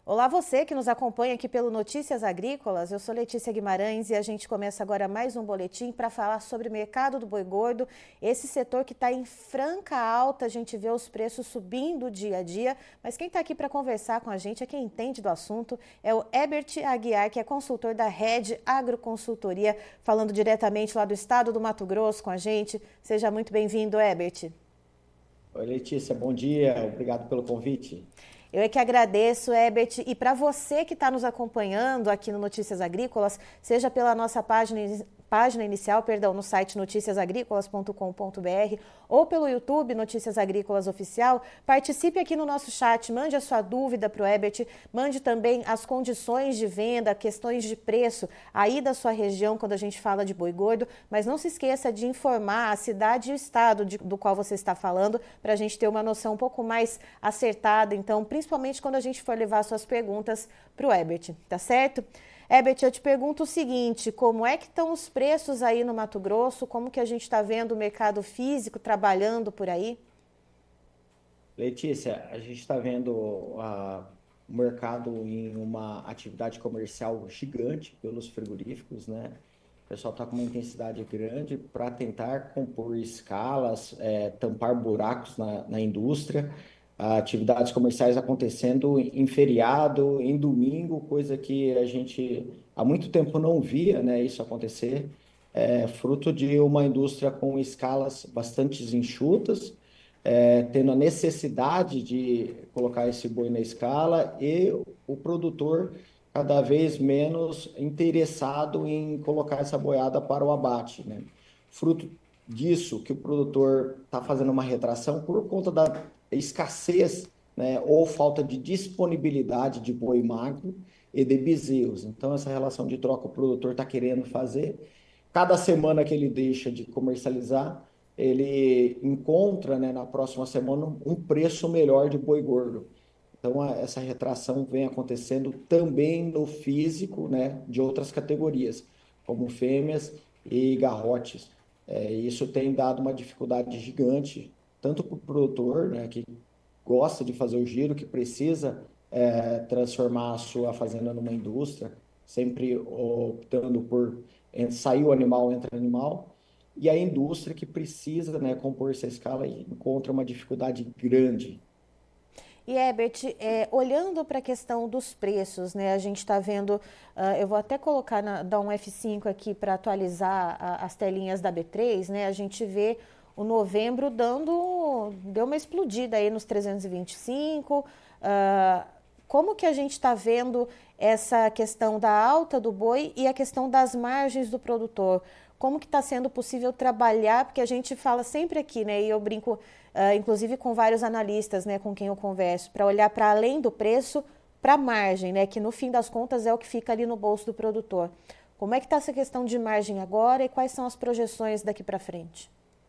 Olá, você que nos acompanha aqui pelo Notícias Agrícolas. Eu sou Letícia Guimarães e a gente começa agora mais um boletim para falar sobre o mercado do boi gordo. Esse setor que está em franca alta, a gente vê os preços subindo dia a dia. Mas quem está aqui para conversar com a gente, é quem entende do assunto, é o Herbert Aguiar, que é consultor da Rede Agroconsultoria, falando diretamente lá do estado do Mato Grosso com a gente. Seja muito bem-vindo, Herbert. Oi, Letícia, bom dia. Obrigado pelo convite. Eu é que agradeço, Herbert. E para você que está nos acompanhando aqui no Notícias Agrícolas, seja pela nossa página inicial, no site noticiasagricolas.com.br ou pelo YouTube Notícias Agrícolas Oficial, participe aqui no nosso chat, mande a sua dúvida para o Herbert, mande também as condições de venda, questões de preço aí da sua região quando a gente fala de boi gordo, mas não se esqueça de informar a cidade e o estado do qual você está falando, para a gente ter uma noção um pouco mais acertada, então, principalmente quando a gente for levar suas perguntas para o Herbert, tá certo? Herbert, eu te pergunto o seguinte, como é que estão os preços aí no Mato Grosso? Como que a gente está vendo o mercado físico trabalhando por aí? Letícia, a gente está vendo o mercado em uma atividade comercial gigante pelos frigoríficos, né? O pessoal está com uma intensidade grande para tentar compor escalas, tampar buracos na indústria, atividades comerciais acontecendo em feriado, em domingo, coisa que a gente há muito tempo não via, né, isso acontecer, fruto de uma indústria com escalas bastante enxutas, tendo a necessidade de colocar esse boi na escala e o produtor cada vez menos interessado em colocar essa boiada para o abate, né? Fruto disso que o produtor está fazendo uma retração por conta da escassez, né, ou falta de disponibilidade de boi magro e de bezerros. Então, essa relação de troca o produtor está querendo fazer. Cada semana que ele deixa de comercializar, ele encontra, né, na próxima semana um preço melhor de boi gordo. Então, essa retração vem acontecendo também no físico, né, de outras categorias, como fêmeas e garrotes. Isso tem dado uma dificuldade gigante, tanto para o produtor, né, que gosta de fazer o giro, que precisa transformar a sua fazenda numa indústria, sempre optando por sair o animal, entra animal, e a indústria que precisa, né, compor essa escala e encontra uma dificuldade grande. E Herbert, olhando para a questão dos preços, né, a gente está vendo, eu vou até colocar, dar um F5 aqui para atualizar as telinhas da B3, né, a gente vê o novembro deu uma explodida aí nos 325, como que a gente está vendo essa questão da alta do boi e a questão das margens do produtor? Como que está sendo possível trabalhar, porque a gente fala sempre aqui, né, e eu brinco, inclusive com vários analistas, né, com quem eu converso, para olhar para além do preço, para a margem, né, que no fim das contas é o que fica ali no bolso do produtor. Como é que está essa questão de margem agora e quais são as projeções daqui para frente?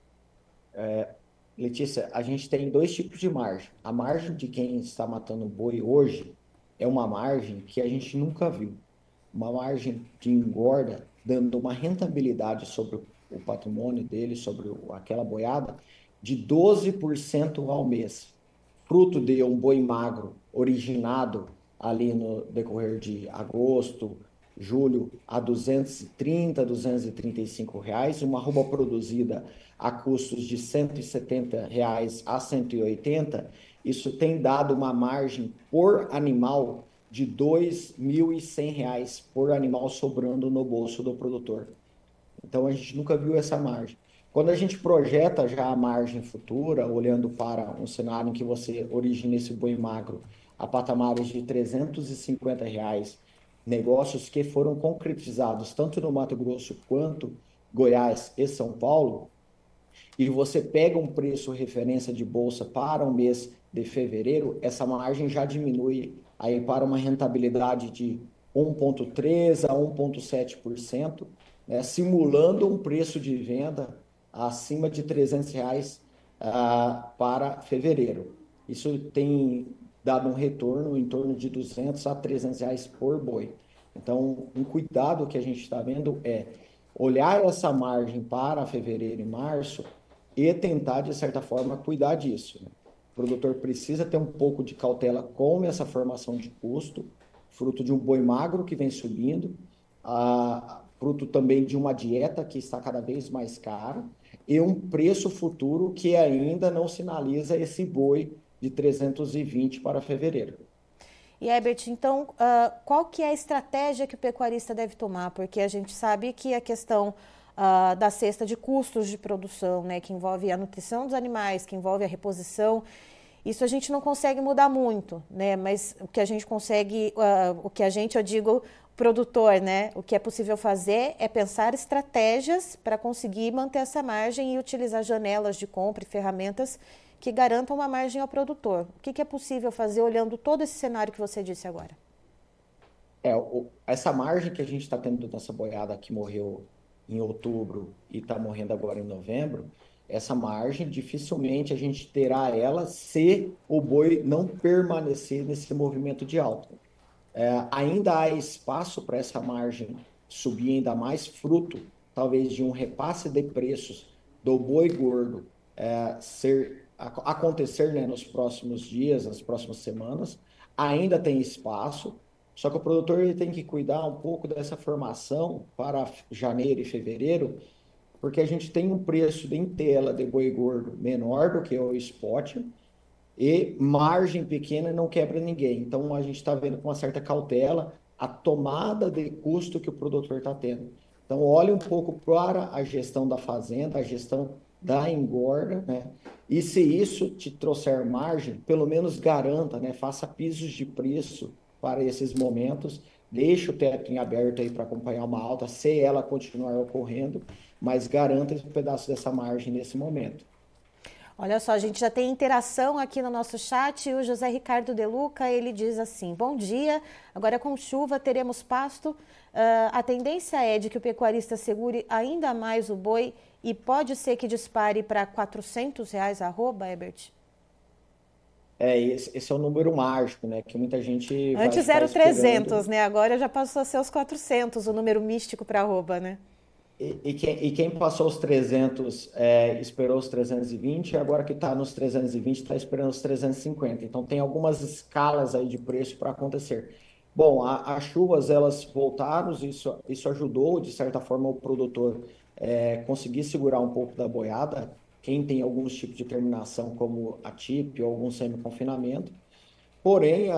Letícia, a gente tem dois tipos de margem. A margem de quem está matando boi hoje é uma margem que a gente nunca viu. Uma margem de engorda, dando uma rentabilidade sobre o patrimônio dele, sobre aquela boiada, de 12% ao mês. Fruto de um boi magro originado ali no decorrer de agosto, julho, a 230, R$ 235, uma arroba produzida a custos de R$ 170 a 180, isso tem dado uma margem por animal de R$ 2.100 por animal sobrando no bolso do produtor. Então a gente nunca viu essa margem. Quando a gente projeta já a margem futura, olhando para um cenário em que você origina esse boi magro a patamares de R$ 350, negócios que foram concretizados tanto no Mato Grosso quanto Goiás e São Paulo, e você pega um preço referência de bolsa para o mês de fevereiro, essa margem já diminui aí para uma rentabilidade de 1,3 a 1,7%, né, simulando um preço de venda acima de R$ 300 para fevereiro. Isso tem dado um retorno em torno de R$ 200 a R$ 300 por boi. Então, um cuidado que a gente está vendo é olhar essa margem para fevereiro e março e tentar, de certa forma, cuidar disso, né? produtor precisa ter um pouco de cautela com essa formação de custo, fruto de um boi magro que vem subindo, fruto também de uma dieta que está cada vez mais cara e um preço futuro que ainda não sinaliza esse boi de 320 para fevereiro. E, Herbert, então, qual que é a estratégia que o pecuarista deve tomar? Porque a gente sabe que a questão da cesta de custos de produção, né, que envolve a nutrição dos animais, que envolve a reposição, isso a gente não consegue mudar muito, né? Mas o que a gente consegue, eu digo, produtor, né? O que é possível fazer é pensar estratégias para conseguir manter essa margem e utilizar janelas de compra e ferramentas que garantam uma margem ao produtor. O que é possível fazer olhando todo esse cenário que você disse agora? Essa margem que a gente está tendo dessa boiada que morreu em outubro e está morrendo agora em novembro, essa margem dificilmente a gente terá ela se o boi não permanecer nesse movimento de alta. Ainda há espaço para essa margem subir ainda mais, fruto talvez de um repasse de preços do boi gordo acontecer, né, nos próximos dias, nas próximas semanas. Ainda tem espaço, só que o produtor ele tem que cuidar um pouco dessa formação para janeiro e fevereiro, porque a gente tem um preço de tela de boi gordo menor do que o spot, e margem pequena não quebra ninguém. Então, a gente está vendo com uma certa cautela a tomada de custo que o produtor está tendo. Então, olhe um pouco para a gestão da fazenda, a gestão da engorda, né? E se isso te trouxer margem, pelo menos garanta, né? Faça pisos de preço para esses momentos, deixe o teto em aberto aí para acompanhar uma alta, se ela continuar ocorrendo, mas garanta esse pedaço dessa margem nesse momento. Olha só, a gente já tem interação aqui no nosso chat. O José Ricardo De Luca, ele diz assim: bom dia, agora com chuva teremos pasto. A tendência é de que o pecuarista segure ainda mais o boi e pode ser que dispare para R$ 400 arroba, Herbert? Esse é o número mágico, né? Que muita gente vai Antes ficar era o esperando. 300, né? Agora já passou a ser os 400, o número místico para arroba, né? E quem passou os 300 esperou os 320, agora que está nos 320 está esperando os 350. Então tem algumas escalas aí de preço para acontecer. Bom, as chuvas elas voltaram, isso ajudou de certa forma o produtor conseguir segurar um pouco da boiada. Quem tem alguns tipos de terminação como a TIP ou algum semi-confinamento. Porém,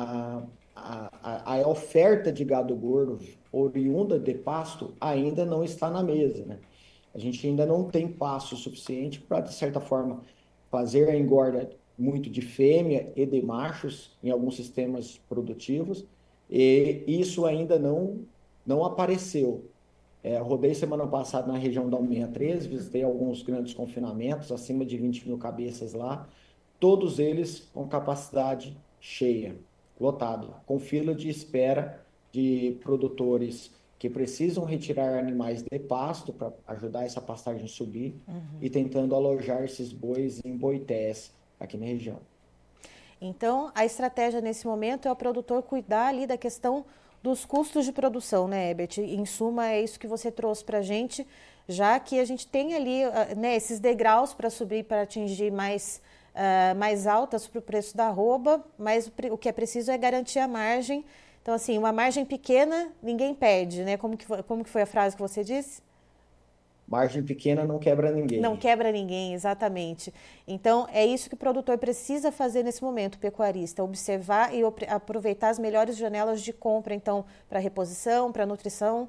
a oferta de gado gordo oriunda de pasto ainda não está na mesa, né? A gente ainda não tem pasto suficiente para, de certa forma, fazer a engorda muito de fêmea e de machos em alguns sistemas produtivos, e isso ainda não apareceu. Rodei semana passada na região da 163, visitei alguns grandes confinamentos, acima de 20 mil cabeças lá, todos eles com capacidade cheia, lotado, com fila de espera de produtores que precisam retirar animais de pasto para ajudar essa pastagem a subir e tentando alojar esses bois em boités aqui na região. Então, a estratégia nesse momento é o produtor cuidar ali da questão dos custos de produção, né, Herbert? Em suma, é isso que você trouxe para a gente, já que a gente tem ali, né, esses degraus para subir, para atingir mais altas para o preço da arroba, mas o que é preciso é garantir a margem. Então, assim, uma margem pequena, ninguém perde, né? Como que foi a frase que você disse? Margem pequena não quebra ninguém. Não quebra ninguém, exatamente. Então, é isso que o produtor precisa fazer nesse momento, o pecuarista, observar e aproveitar as melhores janelas de compra, então, para reposição, para nutrição.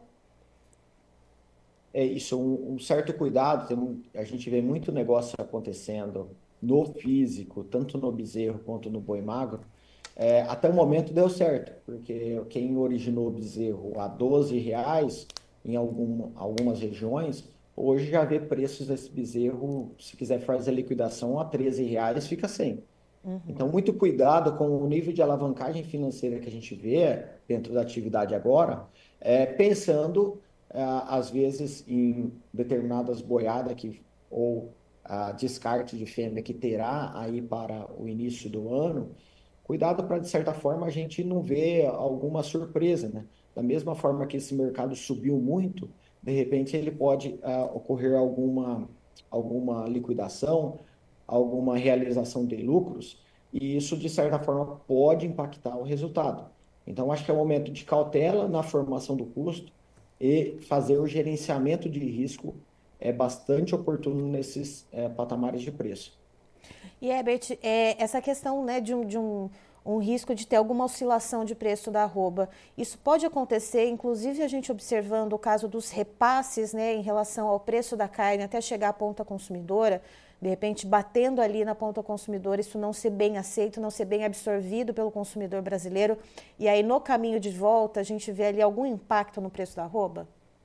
É isso, um certo cuidado, a gente vê muito negócio acontecendo no físico, tanto no bezerro quanto no boi magro. Até o momento deu certo, porque quem originou o bezerro a R$ 12 em algumas regiões, hoje já vê preços desse bezerro, se quiser fazer liquidação a R$ 13, fica sem. Então, muito cuidado com o nível de alavancagem financeira que a gente vê dentro da atividade agora, pensando, às vezes, em determinadas boiadas ou descarte de fêmea que terá aí para o início do ano. Cuidado para, de certa forma, a gente não ver alguma surpresa, né? Da mesma forma que esse mercado subiu muito, de repente ele pode ocorrer alguma liquidação, alguma realização de lucros, e isso, de certa forma, pode impactar o resultado. Então, acho que é um momento de cautela na formação do custo e fazer o gerenciamento de risco é bastante oportuno nesses patamares de preço. E, Herbert, essa questão, né, um risco de ter alguma oscilação de preço da arroba, isso pode acontecer, inclusive a gente observando o caso dos repasses, né, em relação ao preço da carne até chegar à ponta consumidora, de repente batendo ali na ponta consumidora, isso não ser bem aceito, não ser bem absorvido pelo consumidor brasileiro, e aí no caminho de volta a gente vê ali algum impacto no preço da arroba?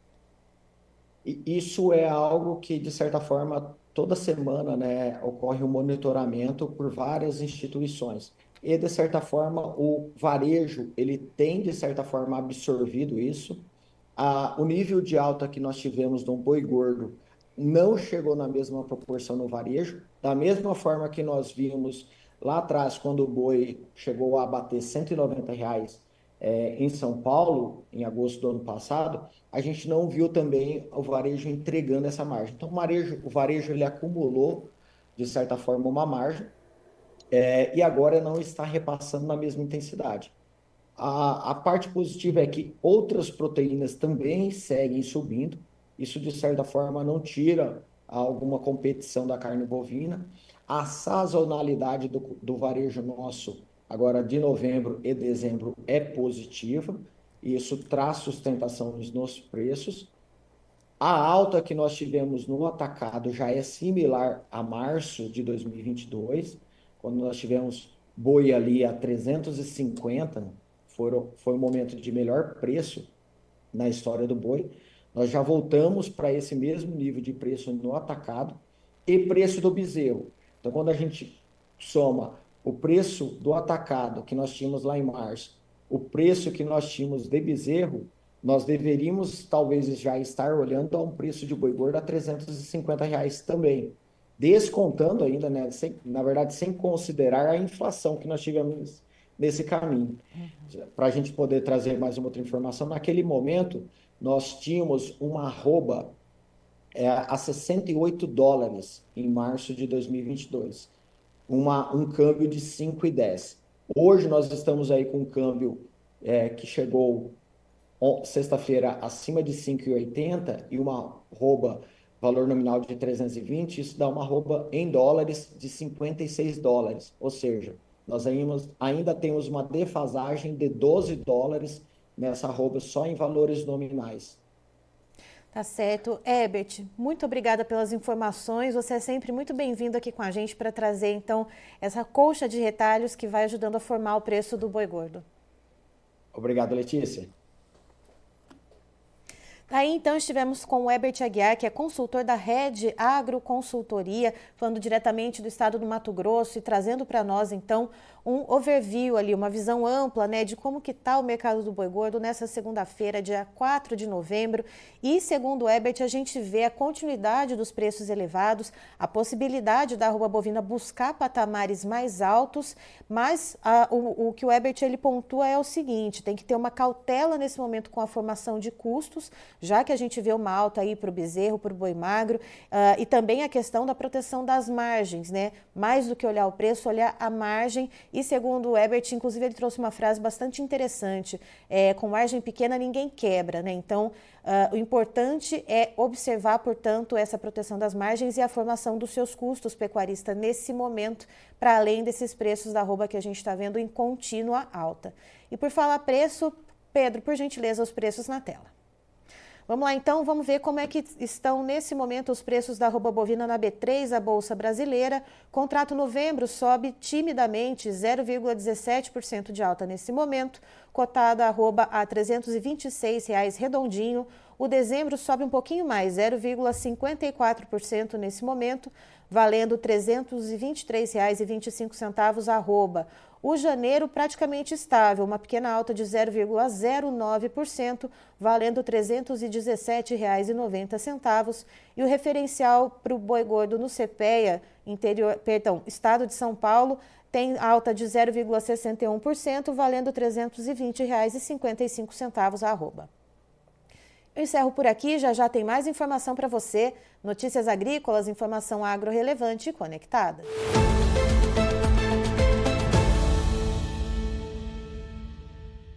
Isso é algo que, de certa forma, toda semana, né, ocorre um monitoramento por várias instituições. E, de certa forma, o varejo, ele tem, de certa forma, absorvido isso. O nível de alta que nós tivemos no boi gordo não chegou na mesma proporção no varejo, da mesma forma que nós vimos lá atrás, quando o boi chegou a bater R$ 190 em São Paulo, em agosto do ano passado, a gente não viu também o varejo entregando essa margem. Então, o varejo ele acumulou, de certa forma, uma margem, e agora não está repassando na mesma intensidade. A parte positiva é que outras proteínas também seguem subindo. Isso, de certa forma, não tira alguma competição da carne bovina. A sazonalidade do varejo nosso, agora de novembro e dezembro, é positiva. E isso traz sustentação nos preços. A alta que nós tivemos no atacado já é similar a março de 2022, quando nós tivemos boi ali a 350, foi o momento de melhor preço na história do boi. Nós já voltamos para esse mesmo nível de preço no atacado e preço do bezerro. Então, quando a gente soma o preço do atacado que nós tínhamos lá em março, o preço que nós tínhamos de bezerro, nós deveríamos talvez já estar olhando a um preço de boi gordo a R$ 350 também, descontando ainda, né, na verdade, sem considerar a inflação que nós tivemos nesse caminho. Para a gente poder trazer mais uma outra informação, naquele momento, nós tínhamos uma arroba a $68 em março de 2022, um câmbio de 5,10. Hoje nós estamos aí com um câmbio que chegou sexta-feira acima de 5,80 e uma arroba valor nominal de 320, isso dá uma arroba em dólares de $56. Ou seja, nós ainda temos uma defasagem de $12 nessa arroba só em valores nominais. Tá certo. Herbert, muito obrigada pelas informações. Você é sempre muito bem-vindo aqui com a gente para trazer, então, essa colcha de retalhos que vai ajudando a formar o preço do boi gordo. Obrigado, Letícia. Aí, então, estivemos com o Herbert Aguiar, que é consultor da Rede Agroconsultoria, falando diretamente do estado do Mato Grosso e trazendo para nós, então, um overview ali, uma visão ampla, né, de como que está o mercado do boi gordo nessa segunda-feira, dia 4 de novembro. E, segundo o Herbert, a gente vê a continuidade dos preços elevados, a possibilidade da arroba bovina buscar patamares mais altos, mas o que o Herbert ele pontua é o seguinte, tem que ter uma cautela nesse momento com a formação de custos, já que a gente vê uma alta aí para o bezerro, para o boi magro, e também a questão da proteção das margens, né? Mais do que olhar o preço, olhar a margem. E segundo o Herbert, inclusive ele trouxe uma frase bastante interessante, com margem pequena ninguém quebra, né? Então, o importante é observar, portanto, essa proteção das margens e a formação dos seus custos pecuaristas nesse momento, para além desses preços da arroba que a gente está vendo em contínua alta. E por falar preço, Pedro, por gentileza, os preços na tela. Vamos lá, então, vamos ver como é que estão nesse momento os preços da arroba bovina na B3, a Bolsa Brasileira. Contrato novembro sobe timidamente 0,17% de alta nesse momento, cotada arroba a R$ 326 redondinho. O dezembro sobe um pouquinho mais, 0,54% nesse momento, valendo R$ 323,25 arroba. O janeiro praticamente estável, uma pequena alta de 0,09%, valendo R$ 317,90. E o referencial para o boi gordo no CPEA, estado de São Paulo, tem alta de 0,61%, valendo R$ 320,55 a arroba. Eu encerro por aqui, já tem mais informação para você. Notícias Agrícolas, informação agro relevante e conectada.